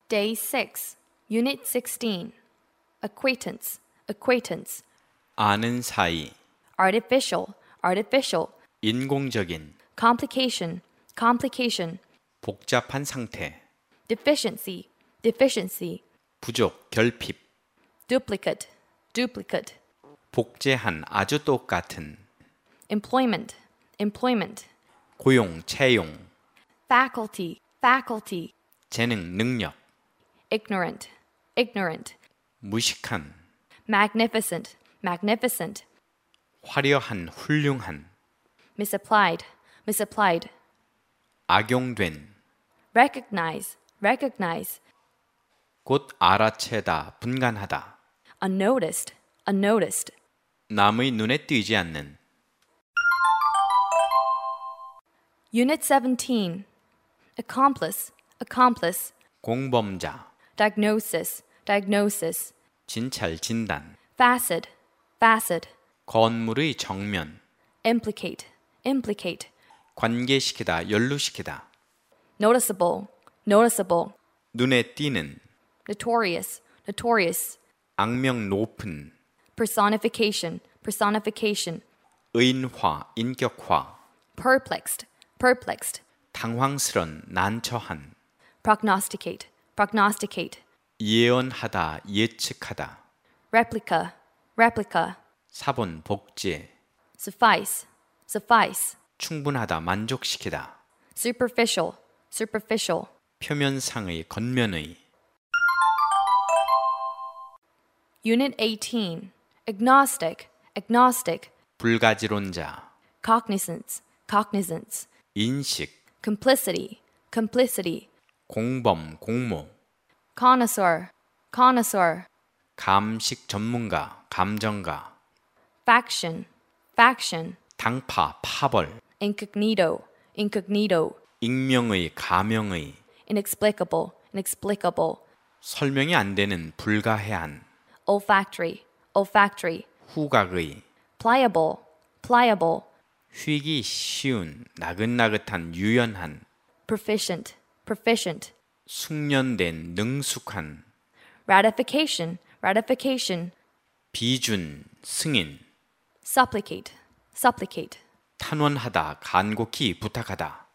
Day 6, Unit 16. Acquaintance, acquaintance. 아는 사이, Artificial, artificial. 인공적인, Complication, complication. 복잡한 상태, Deficiency, deficiency. 부족, 결핍, Duplicate, duplicate. 복제한, 아주 똑같은, Employment, employment. 고용, 채용, Faculty, faculty. 재능, 능력, Ignorant, ignorant. 무식한, Magnificent, magnificent. 화려한, 훌륭한, Misapplied, misapplied. 악용된, Recognize, recognize. 곧 알아채다, 분간하다, Unnoticed, unnoticed. 남의 눈에 띄지 않는, Unit 17. Accomplice, accomplice. 공범자, Diagnosis, diagnosis. 진찰, 진단, Facet, facet. 건물의 정면, Implicate, implicate. 관계시키다, 연루시키다, Noticeable, noticeable. 눈에 띄는, Notorious, notorious. 악명 높은, Personification, personification. 의인화, 인격화, Perplexed, perplexed. 당황스런, 난처한, Prognosticate, prognosticate. 예언하다, 예측하다, Replica, replica. 사본, 복제, Suffice, suffice. 충분하다, 만족시키다, Superficial, superficial. 표면상의, 겉면의, Unit 18. Agnostic, agnostic. 불가지론자, Cognizance, cognizance. 인식, Complicity, complicity. 공범, 공모, Connoisseur, connoisseur. 감식 전문가, 감정가, Faction, faction. 당파, 파벌, Incognito, incognito. 익명의, 가명의, Inexplicable, inexplicable. 설명이 안 되는, 불가해한, Olfactory, olfactory. 후각의, Pliable, pliable. 휘기 쉬운, 나긋나긋한, 유연한, Proficient, proficient. 숙련된, 능숙한, Ratification, ratification. 비준, 승인, Supplicate, supplicate. 탄원하다, 간곡히 부탁하다,